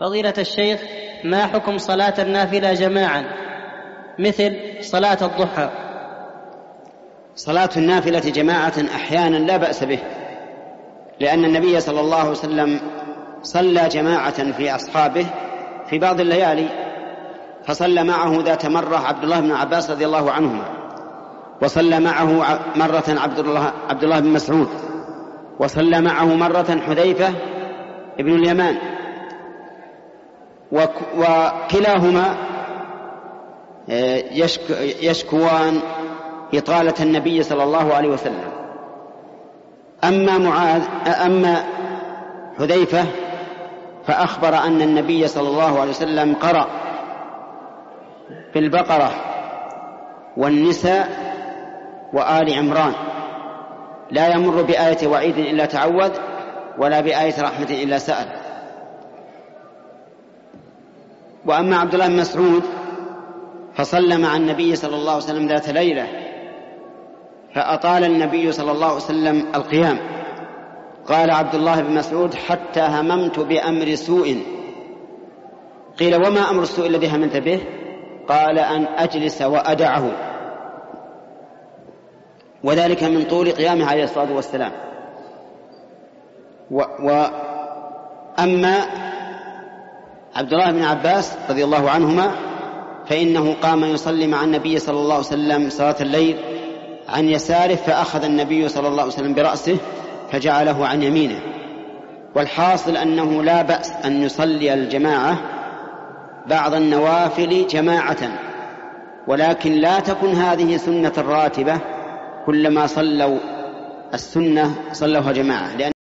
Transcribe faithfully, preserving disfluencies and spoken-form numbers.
فضيلة الشيخ، ما حكم صلاة النافلة جماعا مثل صلاة الضحى؟ صلاة النافلة جماعة أحيانا لا بأس به، لأن النبي صلى الله عليه وسلم صلى جماعة في أصحابه في بعض الليالي، فصلى معه ذات مرة عبد الله بن عباس رضي الله عنهما، وصلى معه مرة عبد الله, عبد الله بن مسعود، وصلى معه مرة حذيفة ابن اليمان، وكلاهما يشكوان إطالة النبي صلى الله عليه وسلم. أما معاذ أما حذيفة فأخبر أن النبي صلى الله عليه وسلم قرأ في البقرة والنساء وآل عمران، لا يمر بآية وعيد إلا تعوذ، ولا بآية رحمة إلا سأل. وأما عبد الله بن مسعود فصلى مع النبي صلى الله عليه وسلم ذات ليلة، فأطال النبي صلى الله عليه وسلم القيام. قال عبد الله بن مسعود: حتى هممت بأمر سوء. قيل: وما أمر السوء الذي هممت به؟ قال: أن أجلس وأدعه، وذلك من طول قيامه عليه الصلاة والسلام. وأما عبد الله بن عباس رضي الله عنهما فإنه قام يصلي مع النبي صلى الله عليه وسلم صلاة الليل عن يساره، فأخذ النبي صلى الله عليه وسلم برأسه فجعله عن يمينه. والحاصل أنه لا بأس أن يصلي الجماعة بعض النوافل جماعة، ولكن لا تكن هذه سنة راتبة، كلما صلوا السنة صلوها جماعة. لأن